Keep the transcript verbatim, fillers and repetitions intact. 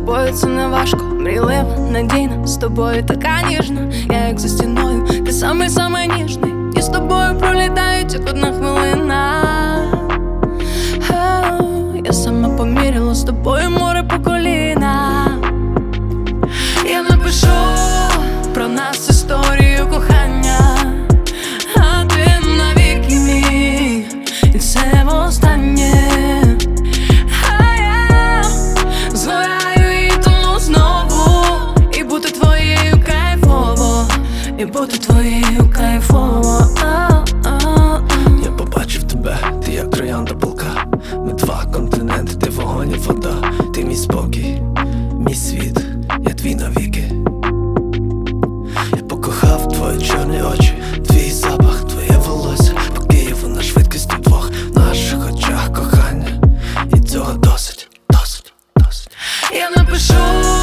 тобою це не важко, мрійлива, надійна, з тобою така ніжна. Я як за стіною, ти самий-самий ніжний, і з тобою пролітають як одна хвилина. Я сама поміряла з тобою море по коліна. Я напишу про нас історію кохання, а ти навіки мій, і це востаннє. А я згораю і тону знову, і бути твоєю кайфово, і бути твоєю кайфово. Я побачив тебе, ти як троянда палка. Ми два континенти, ти вогонь і вода. Ти мій спокій, мій світ, я твій навіки. Я покохав твої чорні очі, твій запах, твоє волосся. По Києву на швидкості двох, в наших очах кохання. І цього досить, досить, досить. Я напишу